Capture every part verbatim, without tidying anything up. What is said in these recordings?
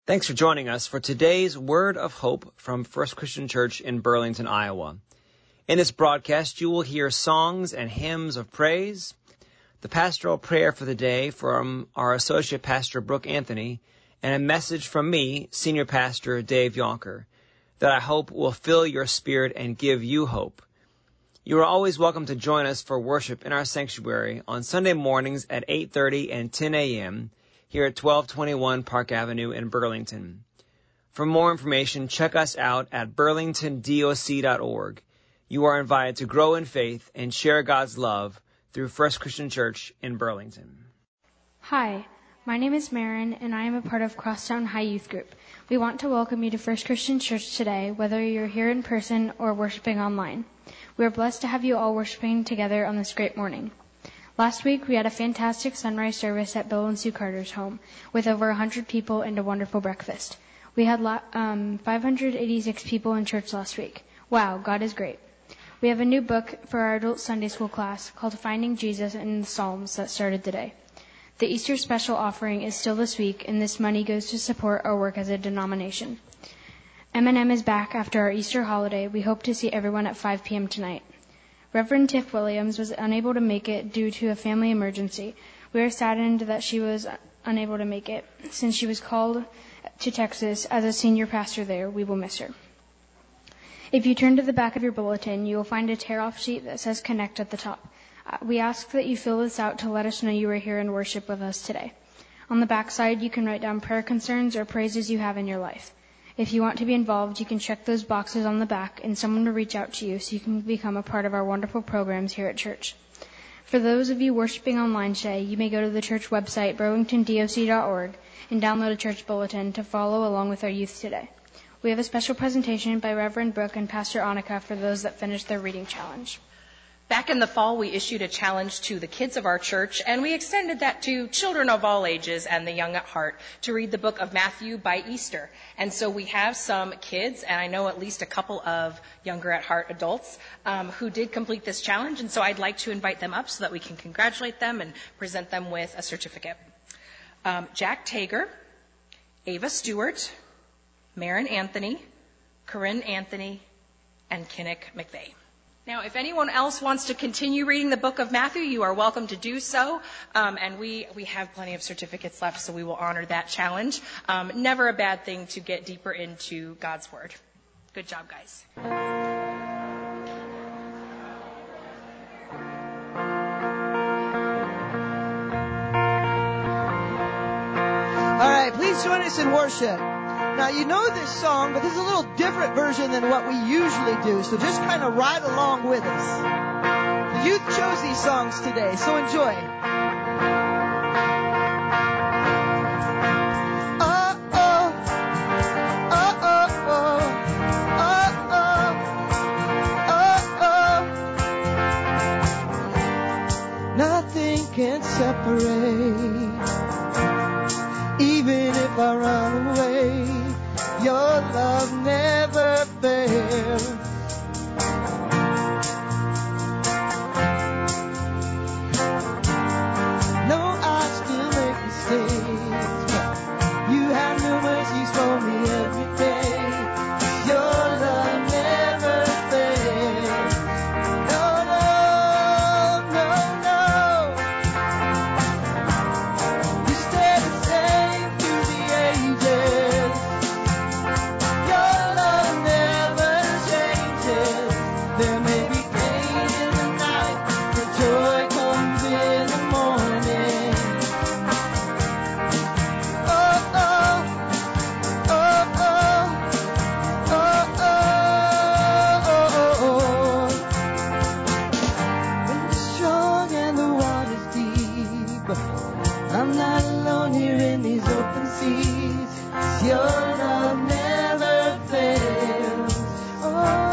Thanks for joining us for today's Word of Hope from First Christian Church in Burlington, Iowa. In this broadcast, you will hear songs and hymns of praise, the pastoral prayer for the day from our Associate Pastor Brooke Anthony, and a message from me, Senior Pastor Dave Yonker, that I hope will fill your spirit and give you hope. You are always welcome to join us for worship in our sanctuary on Sunday mornings at eight thirty and ten a.m., here at twelve twenty-one Park Avenue in Burlington. For more information, check us out at burlington doc dot org. You are invited to grow in faith and share God's love through First Christian Church in Burlington. Hi, my name is Marin, and I am a part of Crosstown High Youth Group. We want to welcome you to First Christian Church today, whether you're here in person or worshiping online. We are blessed to have you all worshiping together on this great morning. Last week, we had a fantastic sunrise service at Bill and Sue Carter's home with over one hundred people and a wonderful breakfast. We had um, five hundred eighty-six people in church last week. Wow, God is great. We have a new book for our adult Sunday school class called Finding Jesus in the Psalms that started today. The Easter special offering is still this week, and this money goes to support our work as a denomination. M and M is back after our Easter holiday. We hope to see everyone at five p.m. tonight. Reverend Tiff Williams was unable to make it due to a family emergency. We are saddened that she was unable to make it. Since she was called to Texas as a senior pastor there, we will miss her. If you turn to the back of your bulletin, you will find a tear-off sheet that says Connect at the top. We ask that you fill this out to let us know you are here in worship with us today. On the back side, you can write down prayer concerns or praises you have in your life. If you want to be involved, you can check those boxes on the back and someone will reach out to you so you can become a part of our wonderful programs here at church. For those of you worshiping online today, you may go to the church website, burlington doc dot org, and download a church bulletin to follow along with our youth today. We have a special presentation by Reverend Brooke and Pastor Annika for those that finished their reading challenge. Back in the fall, we issued a challenge to the kids of our church, and we extended that to children of all ages and the young at heart to read the book of Matthew by Easter. And so we have some kids, and I know at least a couple of younger at heart adults um, who did complete this challenge, and so I'd like to invite them up so that we can congratulate them and present them with a certificate. Um, Jack Tager, Ava Stewart, Marin Anthony, Corinne Anthony, and Kinnick McVeigh. Now, if anyone else wants to continue reading the book of Matthew, you are welcome to do so. Um, and we, we have plenty of certificates left, so we will honor that challenge. Um, never a bad thing to get deeper into God's Word. Good job, guys. All right, please join us in worship. Now, you know this song, but this is a little different version than what we usually do, so just kind of ride along with us. The youth chose these songs today, so enjoy. Nothing can separate, even if I run away. Your love never fails. No, I still make mistakes, but you have new mercies for me every day. Your love never fails. No, no, no, no. You stay the same through the ages. There may be pain in the night, but joy comes in the morning. Oh, oh, oh, oh, oh, oh, oh, oh. When you're strong and the water's deep, I'm not alone here in these open seas. 'Cause your love never fails. Oh.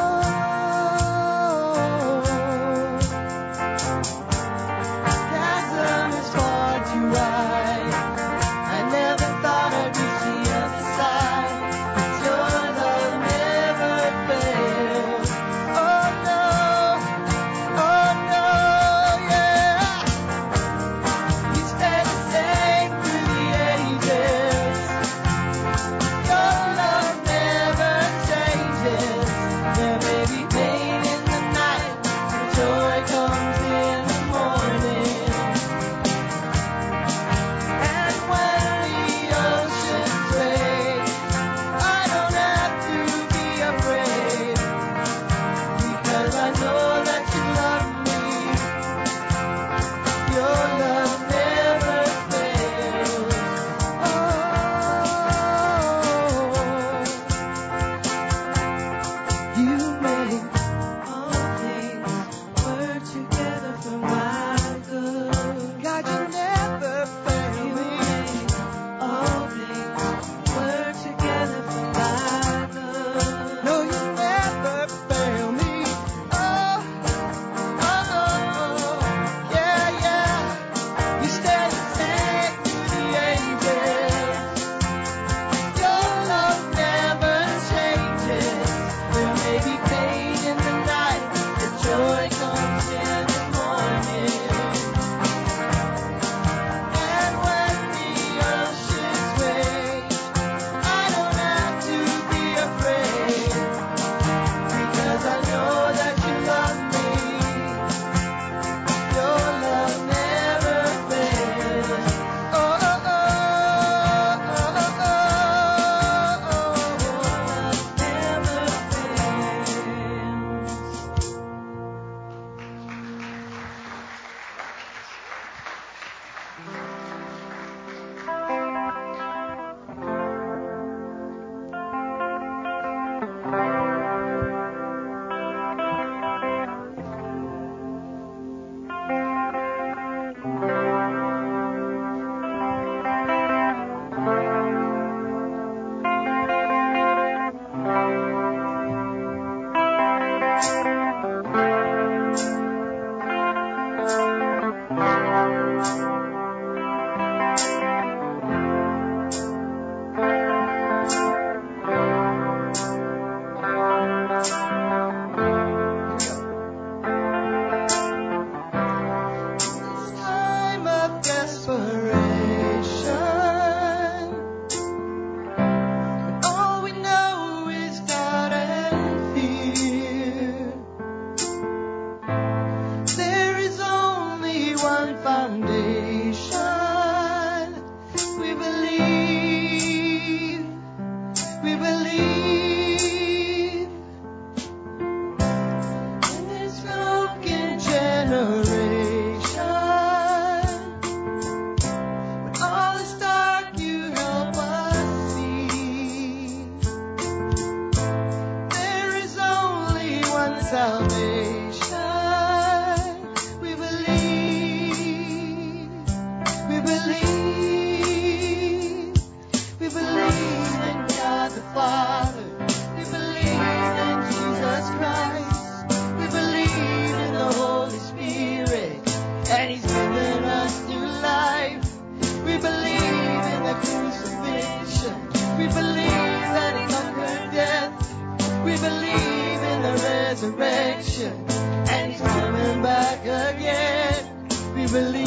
the Father. We believe in Jesus Christ. We believe in the Holy Spirit. And He's given us new life. We believe in the crucifixion. We believe that He conquered death. We believe in the resurrection. And He's coming back again. We believe.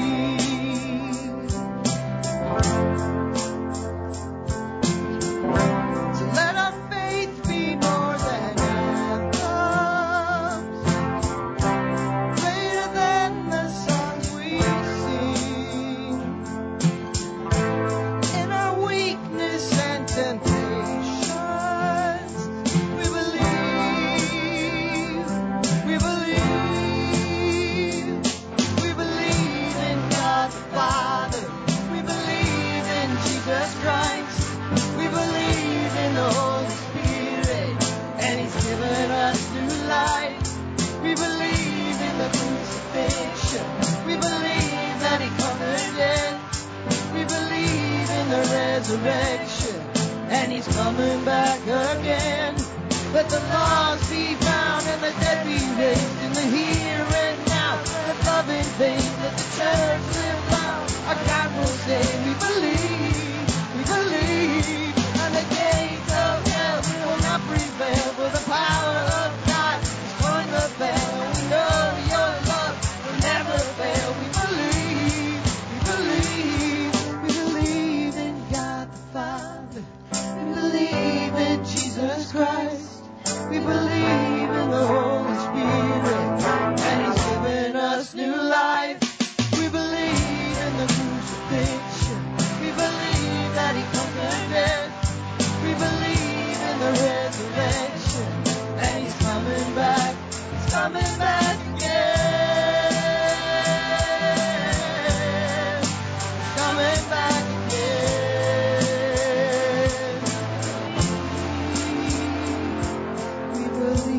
So let our faith be more than anthems, greater than the songs we sing. In our weakness and temptations, we believe, we believe, we believe in God the Father. We believe in Jesus Christ. We believe in the Holy Spirit. And He's given us new life. We believe in the crucifixion. We believe that He conquered death. We believe in the resurrection. And He's coming back again. Let the lost be found and the dead be raised in the here and now. Let love in vain, let the church live loud. Our God will say, we believe, we believe. And the gates of hell will not prevail, for the power of God is on the bell. And we know your love will never fail. We believe, we believe, we believe in God the Father. We believe in Jesus Christ. We believe in the Holy Spirit. And He's given us new life. We believe in the crucifixion. We believe that He conquered death. We believe in the resurrection. And He's coming back. He's coming back again. He's coming back again. We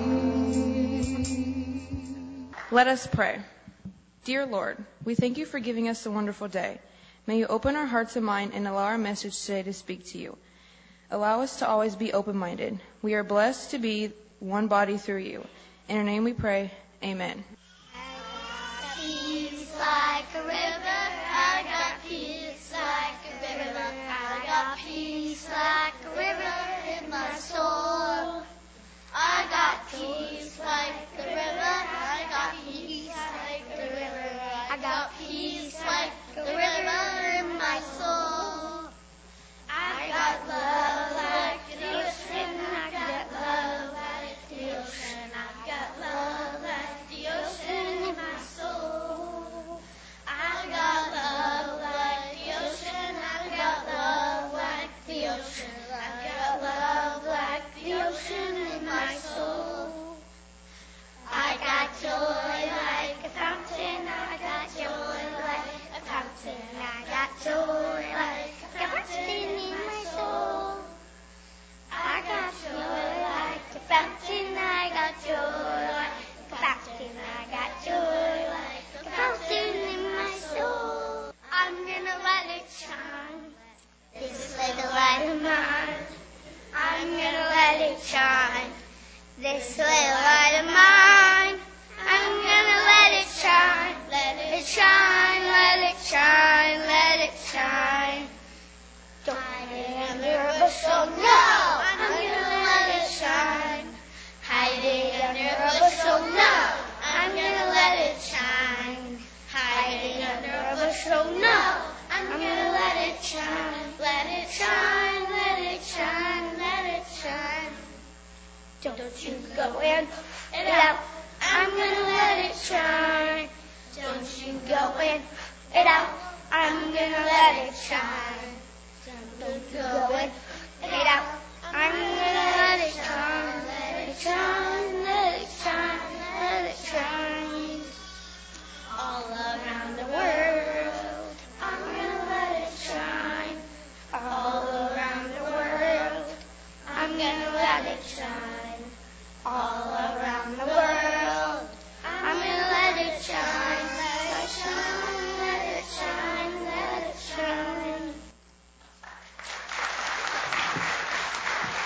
believe. Let us pray. Dear Lord, we thank You for giving us a wonderful day. May You open our hearts and mind and allow our message today to speak to You. Allow us to always be open-minded. We are blessed to be one body through You. In Your name we pray. Amen. I got peace like a river. I got peace like a river. I got peace like a river in my soul. I got peace like the river. I got peace like the river. I got peace like the river in my soul. I got love like the ocean. I got love like the ocean. I got love like the ocean in my soul. I got love like the ocean. I got love like the ocean. I got love like the ocean in my soul. I got joy like a fountain. I got joy like a fountain. I got joy like a fountain in my soul. I got joy like a fountain. I got joy like a fountain. I got joy like a fountain in my soul. I'm gonna let it shine. This little light of mine. I'm gonna let it shine. This little light of mine. I'm gonna let it shine. Let it shine, let it shine, let it shine. Don't hide it under a bushel, no. I'm gonna let it shine. Hide it under a bushel, no. I'm gonna let it shine. Hide it under a bushel, no. I'm gonna let it shine. Let it shine, let it shine, let it shine. Don't you go in and out. I'm gonna let it shine. Don't you go in and out. I'm gonna let it shine. Don't go in and out. I'm gonna let it shine. Let it shine, let it shine, let it shine. All around the world, I'm gonna let it shine. All around the world, I'm gonna let it shine. All around the world, I'm gonna let it shine. Let it shine, let it shine, let it shine.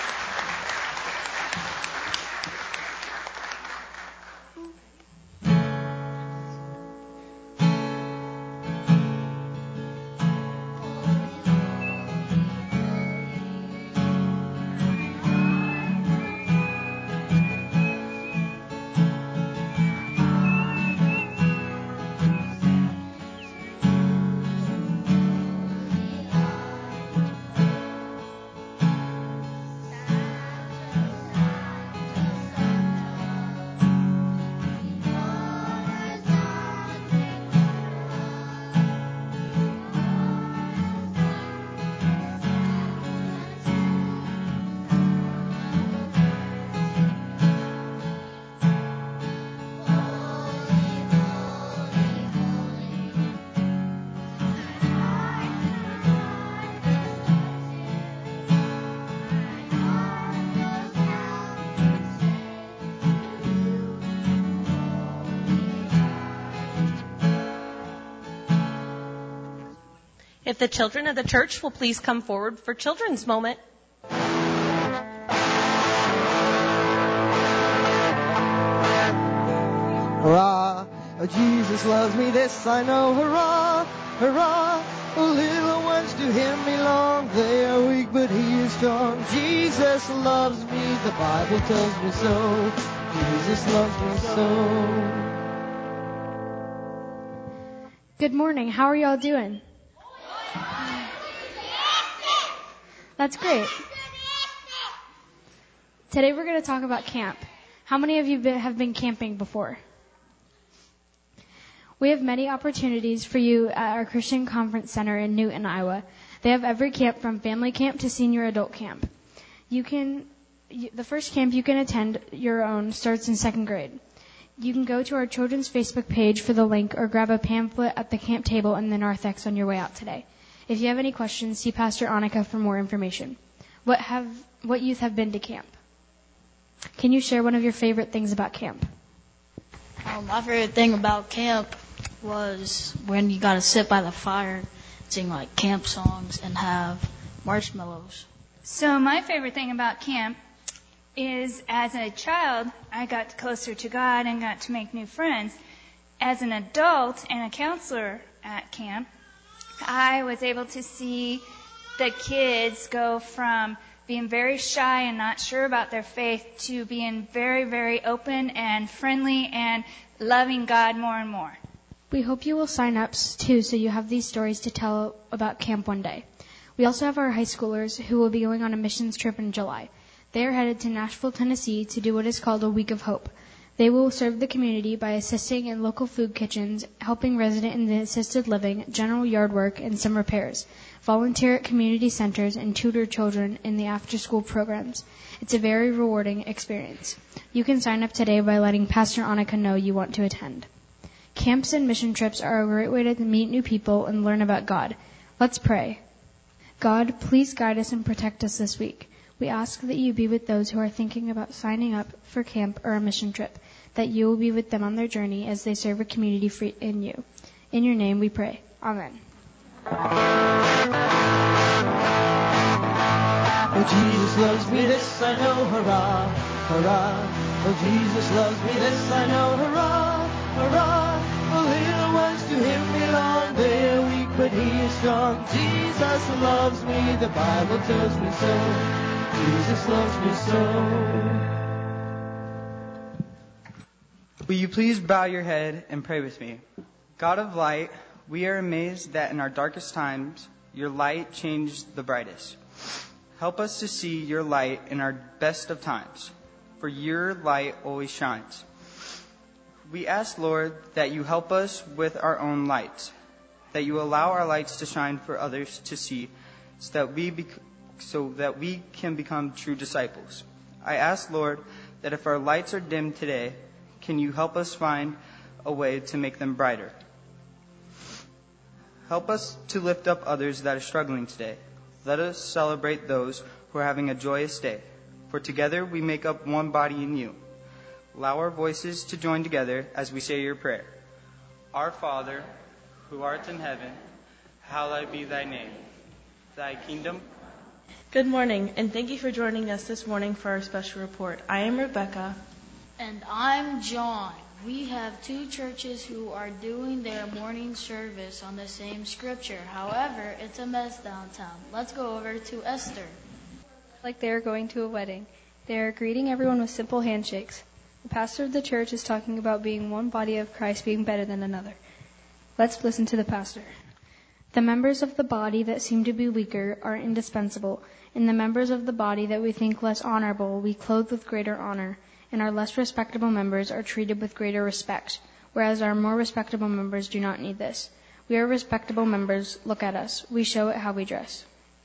the children of the church will please come forward for Children's Moment. Hurrah, oh, Jesus loves me, this I know. Hurrah, hurrah, the little ones to him belong. They are weak, but he is strong. Jesus loves me, the Bible tells me so. Jesus loves me so. Good morning. How are y'all doing? That's great. Today we're going to talk about camp. How many of you been, have been camping before? We have many opportunities for you at our Christian Conference Center in Newton, Iowa. They have every camp from family camp to senior adult camp. You can, you, the first camp you can attend your own starts in second grade. You can go to our children's Facebook page for the link or grab a pamphlet at the camp table in the narthex on your way out today. If you have any questions, see Pastor Annika for more information. What have, what youth have been to camp? Can you share one of your favorite things about camp? Um, my favorite thing about camp was when you got to sit by the fire, sing like camp songs, and have marshmallows. So my favorite thing about camp is, as a child, I got closer to God and got to make new friends. As an adult and a counselor at camp, I was able to see the kids go from being very shy and not sure about their faith to being very, very open and friendly and loving God more and more. We hope you will sign up too so you have these stories to tell about camp one day. We also have our high schoolers who will be going on a missions trip in July. They are headed to Nashville, Tennessee to do what is called a Week of Hope. They will serve the community by assisting in local food kitchens, helping resident in the assisted living, general yard work, and some repairs, volunteer at community centers, and tutor children in the after-school programs. It's a very rewarding experience. You can sign up today by letting Pastor Annika know you want to attend. Camps and mission trips are a great way to meet new people and learn about God. Let's pray. God, please guide us and protect us this week. We ask that you be with those who are thinking about signing up for camp or a mission trip, that you will be with them on their journey as they serve a community free in you. In your name we pray. Amen. Oh, Jesus loves me, this I know, hurrah, hurrah. Oh, Jesus loves me, this I know, hurrah, hurrah. The little ones to him belong, they are weak, but he is strong. Jesus loves me, the Bible tells me so. Jesus loves me so. Will you please bow your head and pray with me? God of light, we are amazed that in our darkest times, your light changed the brightest. Help us to see your light in our best of times, for your light always shines. We ask, Lord, that you help us with our own lights, that you allow our lights to shine for others to see, so that we bec- so that we can become true disciples. I ask, Lord, that if our lights are dim today, can you help us find a way to make them brighter? Help us to lift up others that are struggling today. Let us celebrate those who are having a joyous day, for together we make up one body in you. Allow our voices to join together as we say your prayer. Our Father, who art in heaven, hallowed be thy name. Thy kingdom. Good morning, and thank you for joining us this morning for our special report. I am Rebecca. And I'm John. We have two churches who are doing their morning service on the same scripture. However, it's a mess downtown. Let's go over to Esther. Like they are going to a wedding. They are greeting everyone with simple handshakes. The pastor of the church is talking about being one body of Christ being better than another. Let's listen to the pastor. The members of the body that seem to be weaker are indispensable, and the members of the body that we think less honorable we clothe with greater honor, and our less respectable members are treated with greater respect, whereas our more respectable members do not need this. We are respectable members. Look at us. We show it how we dress.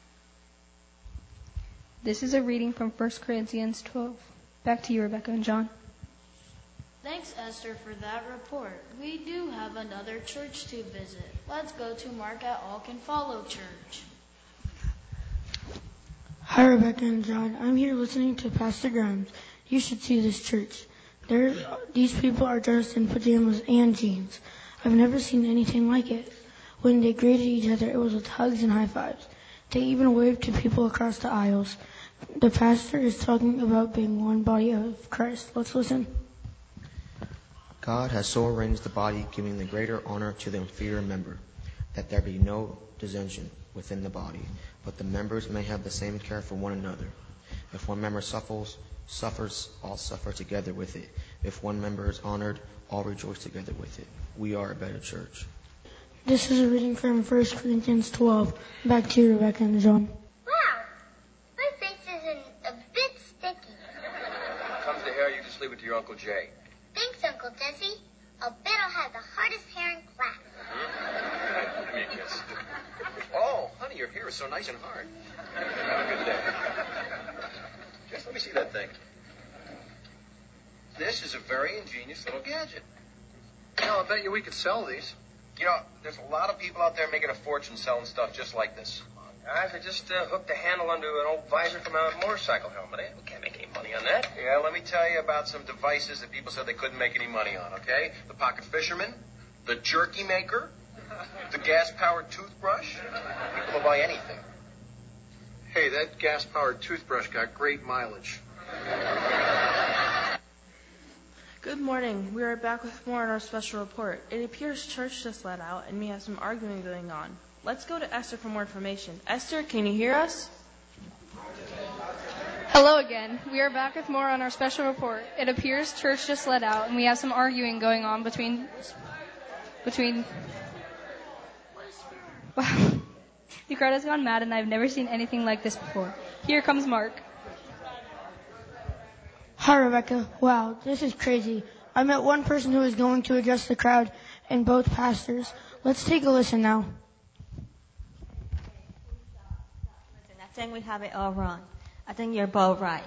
This is a reading from First Corinthians twelve. Back to you, Rebecca and John. Thanks, Esther, for that report. We do have another church to visit. Let's go to Mark at All Can Follow Church. Hi, Rebecca and John. I'm here listening to Pastor Grimes. You should see this church. There, these people are dressed in pajamas and jeans. I've never seen anything like it. When they greeted each other, it was with hugs and high fives. They even waved to people across the aisles. The pastor is talking about being one body of Christ. Let's listen. God has so arranged the body, giving the greater honor to the inferior member, that there be no dissension within the body, but the members may have the same care for one another. If one member suffers, suffers, all suffer together with it. If one member is honored, all rejoice together with it. We are a better church. This is a reading from First Corinthians twelve. Back to you, Rebecca and John. Wow, my face isn't a bit sticky. When it comes to hair, you just leave it to your Uncle Jay. Thanks, Uncle Jesse. I'll bet I'll have the hardest hair in class. Hmm? Give me a kiss. Oh, honey, your hair is so nice and hard. Have a good day. Jess, let me see that thing. This is a very ingenious little gadget. You know, I bet you we could sell these. You know, there's a lot of people out there making a fortune selling stuff just like this. Guys, I just uh, hooked a handle onto an old visor from a motorcycle helmet. Eh? We can't make any money on that. Yeah, let me tell you about some devices that people said they couldn't make any money on, okay? The pocket fisherman, the jerky maker, the gas-powered toothbrush. People will buy anything. Hey, that gas-powered toothbrush got great mileage. Good morning. We are back with more on our special report. It appears church just let out and we have some arguing going on. Let's go to Esther for more information. Esther, can you hear us? Hello again. We are back with more on our special report. It appears church just let out and we have some arguing going on between between Wow. The crowd has gone mad and I've never seen anything like this before. Here comes Mark. Hi, Rebecca. Wow, this is crazy. I met one person who was going to address the crowd and both pastors. Let's take a listen now. Listen, I think we have it all wrong. I think you're both right.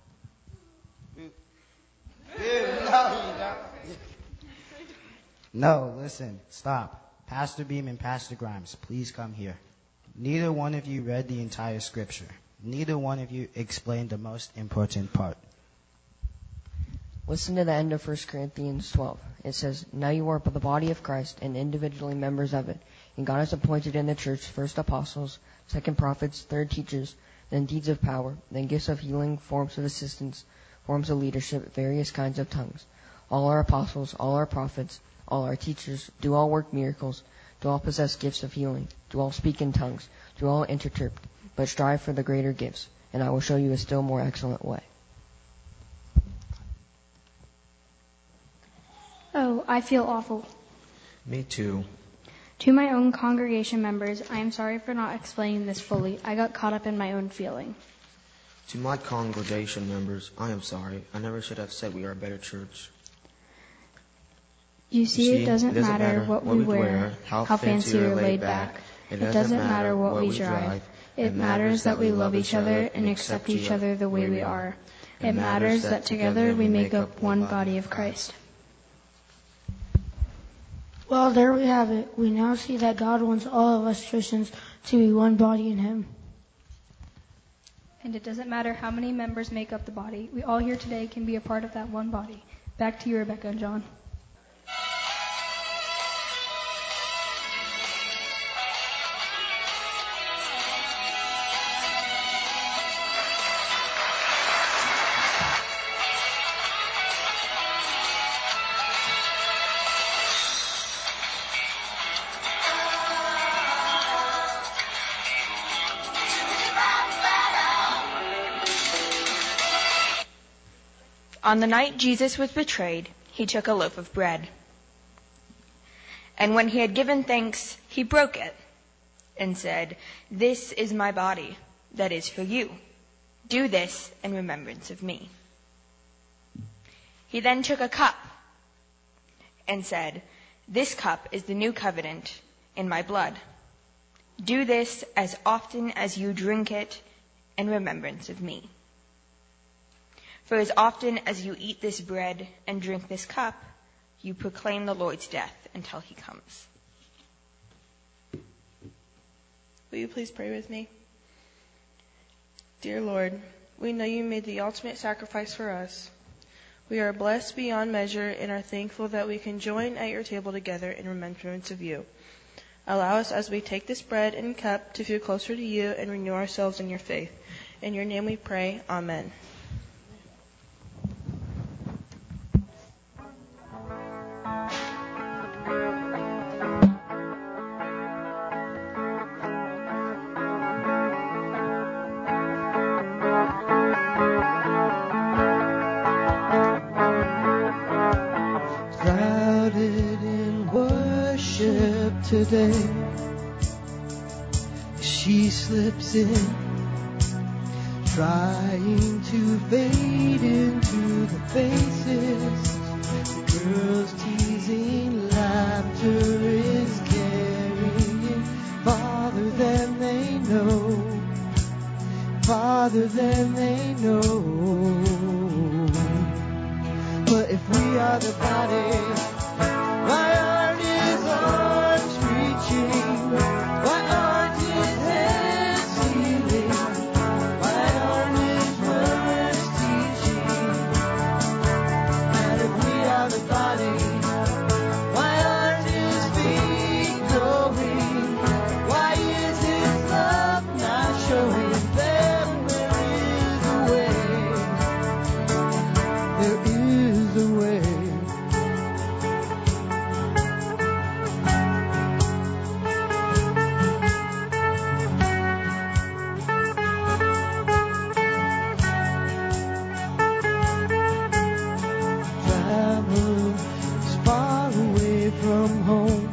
No, listen, stop. Pastor Beam and Pastor Grimes, please come here. Neither one of you read the entire scripture. Neither one of you explained the most important part. Listen to the end of First Corinthians twelve. It says, "Now you are the body of Christ and individually members of it. And God has appointed in the church first apostles, second prophets, third teachers, then deeds of power, then gifts of healing, forms of assistance, forms of leadership, various kinds of tongues. All are apostles, all are prophets, all are teachers, do all work miracles, do all possess gifts of healing, do all speak in tongues, do all interpret, but strive for the greater gifts, and I will show you a still more excellent way." Oh, I feel awful. Me too. To my own congregation members, I am sorry for not explaining this fully. I got caught up in my own feeling. To my congregation members, I am sorry. I never should have said we are a better church. You see, You see it doesn't, it doesn't matter, matter what what we we wear, wear, how, how fancy fancy or or laid laid back. back. It doesn't matter what we drive. It matters that we love each other and accept each other the way we are. It matters that together we make up one body of Christ. Well, there we have it. We now see that God wants all of us Christians to be one body in Him. And it doesn't matter how many members make up the body. We all here today can be a part of that one body. Back to you, Rebecca and John. On the night Jesus was betrayed, he took a loaf of bread. And when he had given thanks, he broke it and said, "This is my body, that is for you. Do this in remembrance of me." He then took a cup and said, "This cup is the new covenant in my blood. Do this as often as you drink it in remembrance of me. For as often as you eat this bread and drink this cup, you proclaim the Lord's death until he comes." Will you please pray with me? Dear Lord, we know you made the ultimate sacrifice for us. We are blessed beyond measure and are thankful that we can join at your table together in remembrance of you. Allow us as we take this bread and cup to feel closer to you and renew ourselves in your faith. In your name we pray. Amen. Crowded in worship today, she slips in, trying to fade into the faces. The girls teasing, laughter is carrying farther than they know, farther than they know. But if we are the body, why aren't his arms reaching? Why aren't his hands healing? Why aren't his words teaching? And if we are the body, why aren't his feet going? Why is his love not showing them there is a way? There is a way. Travel is far away from home.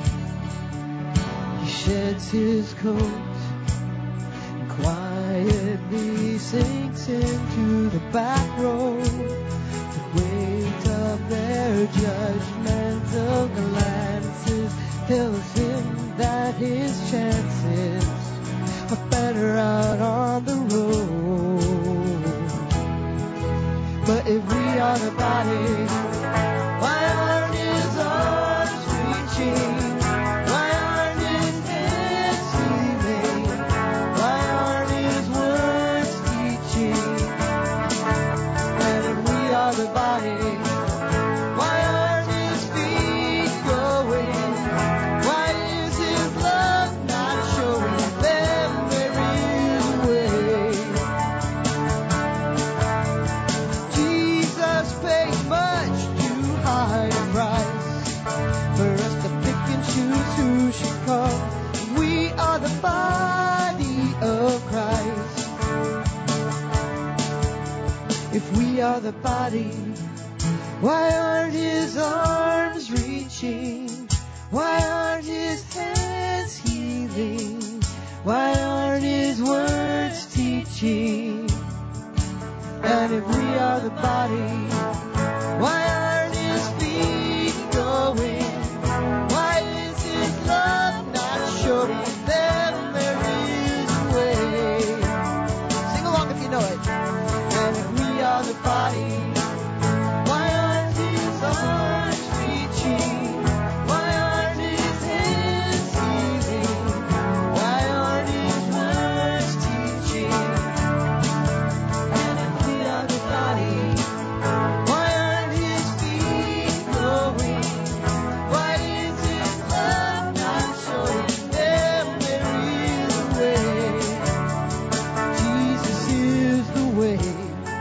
He sheds his coat and quietly sinks into the back row. The weight of their judgmental glances tells him that his chances are better out on the road. But if we are the body, why aren't his arms reaching? Why aren't his hands healing? Why aren't his words teaching? And if we are the body, why aren't his feet going? Why is his love not showing them there is a way? Jesus paid much too high a price for us to pick and choose who should come. We are the body of Christ. If we are the body, why aren't his arms reaching? Why aren't his hands healing? Why aren't his words teaching? And if we are the body, why aren't his feet going? Why is his love not showing them there is a way? Sing along if you know it. And if we are the body, why aren't his arms reaching? Why aren't his hands healing? Why aren't his words teaching? And if we are the body, why aren't his feet going? Why is his love not showing them there is a way? Jesus is the way.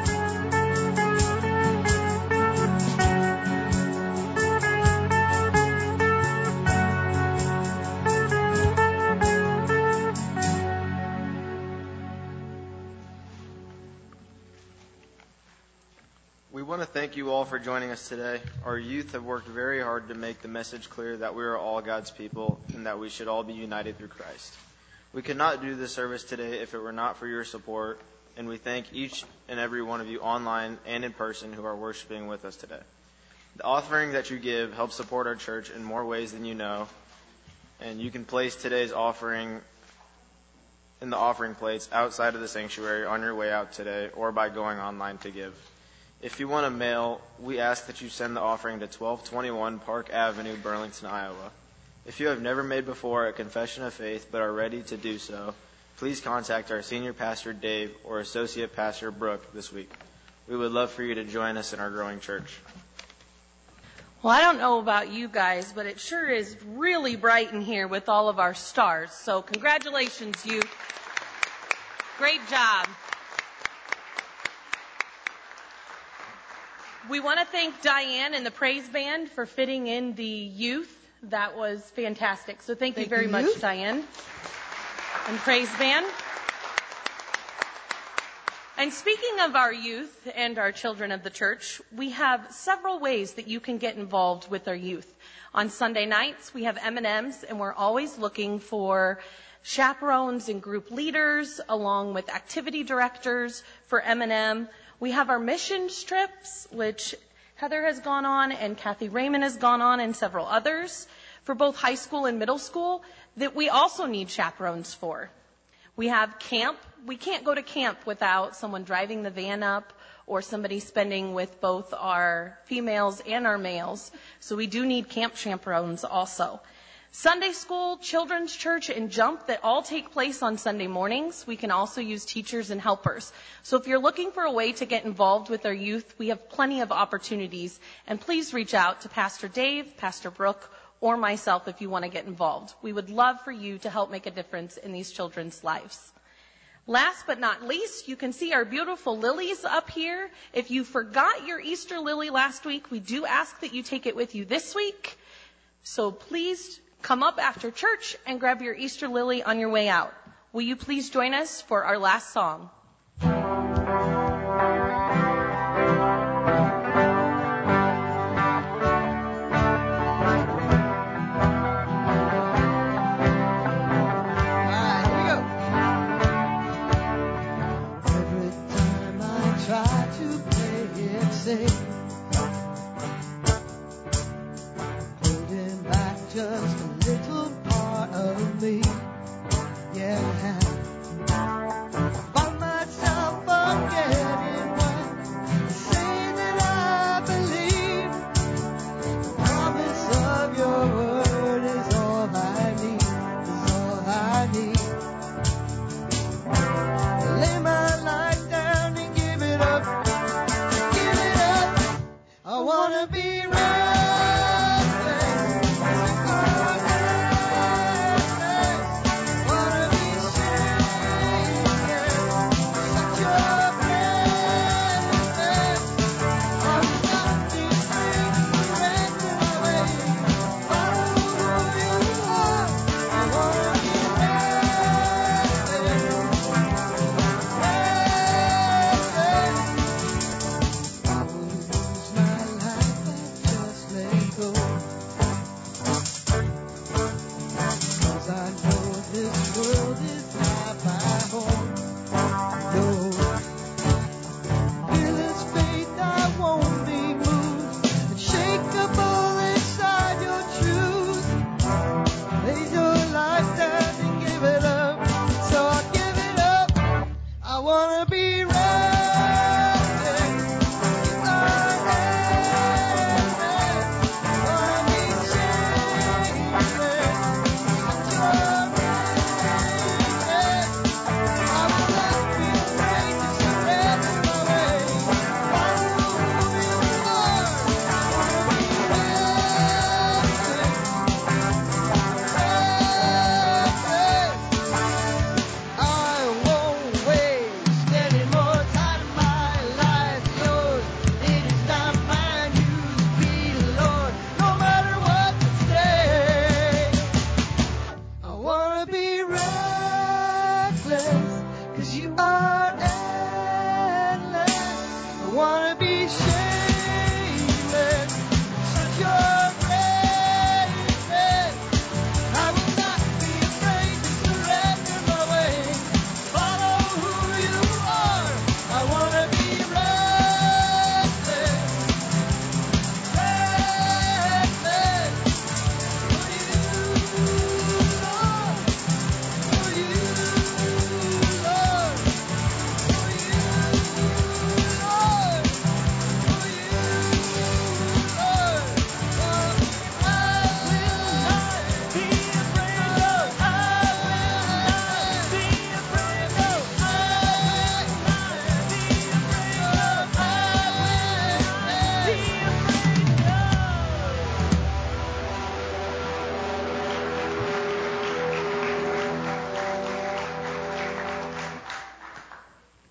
We want to thank you all for joining us today. Our youth have worked very hard to make the message clear that we are all God's people and that we should all be united through Christ. We could not do this service today if it were not for your support, and we thank each and every one of you online and in person who are worshiping with us today. The offering that you give helps support our church in more ways than you know, and you can place today's offering in the offering plates outside of the sanctuary on your way out today or by going online to give. If you want to mail, we ask that you send the offering to twelve twenty-one Park Avenue, Burlington, Iowa. If you have never made before a confession of faith but are ready to do so, please contact our senior pastor, Dave, or associate pastor, Brooke, this week. We would love for you to join us in our growing church. Well, I don't know about you guys, but it sure is really bright in here with all of our stars. So congratulations, youth. Great job. We want to thank Diane and the praise band for fitting in the youth. That was fantastic. So thank, thank you very you, much, youth. Diane and praise band. And speaking of our youth and our children of the church, we have several ways that you can get involved with our youth. On Sunday nights, we have M and M's, and we're always looking for chaperones and group leaders, along with activity directors for M and M. We have our mission trips, which Heather has gone on, and Kathy Raymond has gone on, and several others, for both high school and middle school, that we also need chaperones for. We have camp. We can't go to camp without someone driving the van up or somebody spending with both our females and our males. So we do need camp chaperones also. Sunday school, children's church, and jump that all take place on Sunday mornings. We can also use teachers and helpers. So if you're looking for a way to get involved with our youth, we have plenty of opportunities. And please reach out to Pastor Dave, Pastor Brooke, or myself if you want to get involved. We would love for you to help make a difference in these children's lives. Last but not least, you can see our beautiful lilies up here. If you forgot your Easter lily last week, we do ask that you take it with you this week. So please come up after church and grab your Easter lily on your way out. Will you please join us for our last song? Holding back just a little part of me, yeah. Find myself forgetting what say that I believe. The promise of your word is all I need, is all I need. Lay my life down and give it up. I wanna be restless,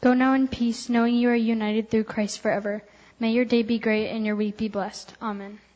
Go now in peace, knowing you are united through Christ forever. May your day be great and your week be blessed. Amen.